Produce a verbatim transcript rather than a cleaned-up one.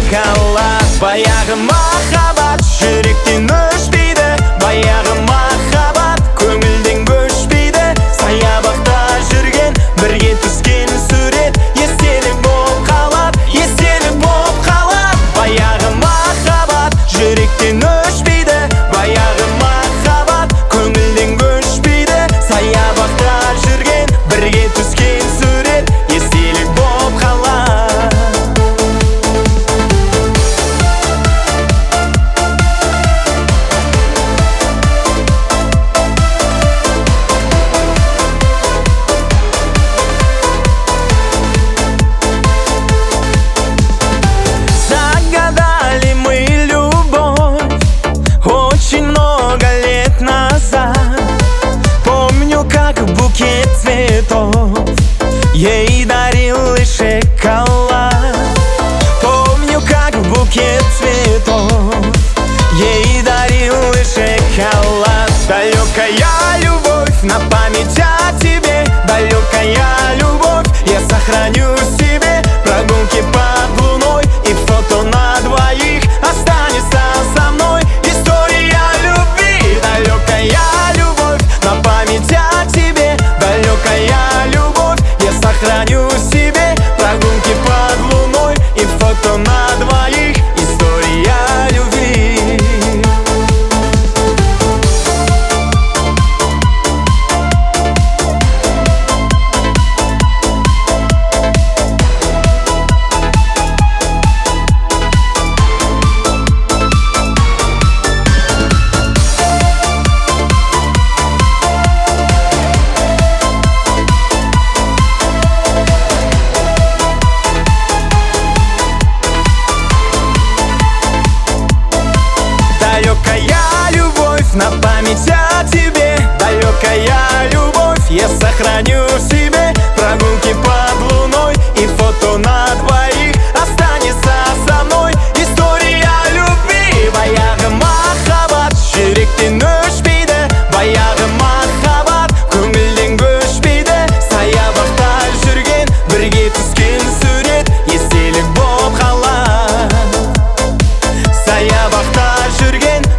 қалады. Баяғы махаббат жүректен өшпейді, баяғы махаббат көңілден көшпейді. Саябақта жүрген, бірге түскен сурет естелік болып қалады, естелік болып қалады. Баяғы махаббат жүректен өшпейді, баяғы махаббат көңілден көшпейді. Саябақта жүрген, бірге түскен сурет естелік болып қалады. Загадали мы любовь очень много лет назад. Помню, как букет цветов ей дарил и шоколад. Помню, как букет цветов ей дарил и шоколад. Далекая любовь, на память о тебе, далекая любовь, я сохраню себе. Прогулки под луной и фото на двоих останется со мной. История любви, далекая любовь, на память о тебе, далекая любовь, я сохраню себе. Прогулки под луной и фото на двоих. История любви. Далекая любовь, на память о тебе, далекая любовь, я сохраню себе. Прогулки под луной и фото на двоих останется со мной. История любви. Баяғы махаббат жүректен өшпейді, баяғы махаббат көңілден көшпейді. Саябақта жүрген, бірге түскен сурет естелік болып қалады. Саябақта жүрген,